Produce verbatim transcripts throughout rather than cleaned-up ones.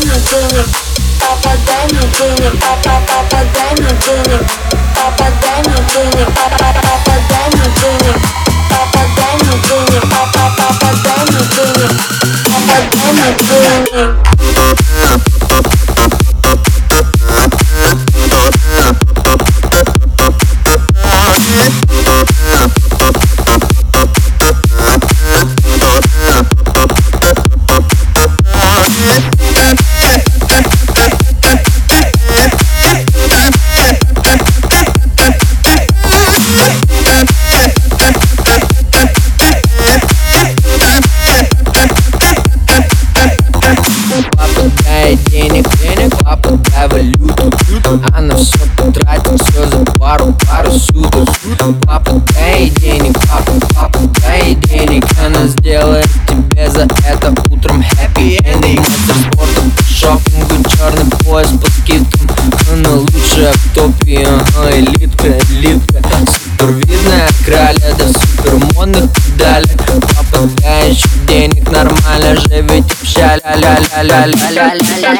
мне денег, папа, дай мне денег, папа, папа, дай мне денег, папа, дай мне денег, папа, папа, дай мне денег, папа, дай мне денег, папа, папа, дай мне денег, папа, дай мне денег. Денег, денег, папа, дай валюту. Она все потратит, все за пару, пару суток. Папа, дай денег, папа, папа, дай денег. Она сделает тебе за это утром happy ending. Мастер спорта по шопингу, черный пояс по скидкам. Она лучшая в топе, ага, элитка, элитка. Супер видная краля, да супер модных педалей. Папа, дай еще денег, нормально же ведь общали. Ля-ля-ля-ля-ля-ля-ля-ля-ля.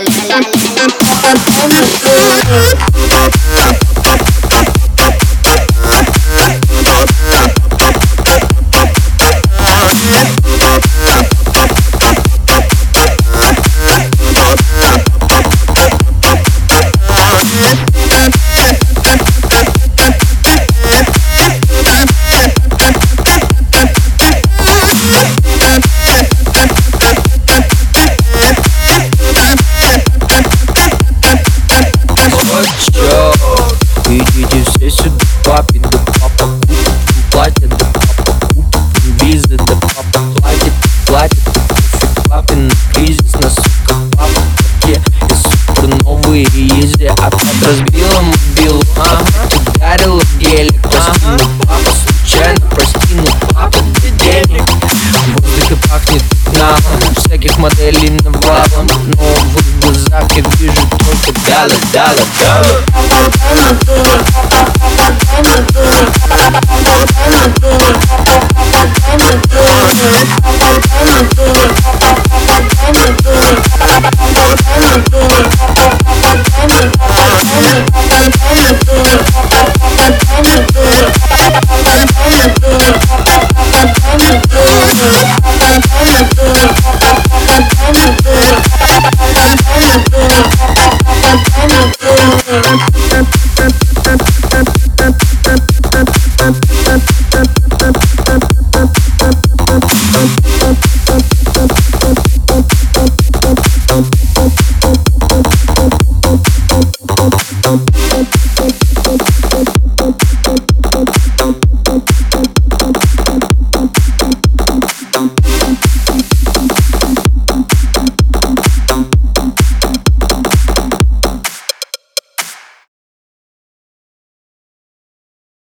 Идите все сюда, папе, да папа купит платье, да папа купит визы, да папа платит, платит. Папин кризис, на сука, папа такие и супер новые изи. Опять разбила мобилу, ага, ударила гелик по спину. Папа случайно, прости, ну папа, где денег? В воздухе пахнет навалом, всяких моделей навалом. Но в глазах я вижу только дала, дала, дала. Thank you.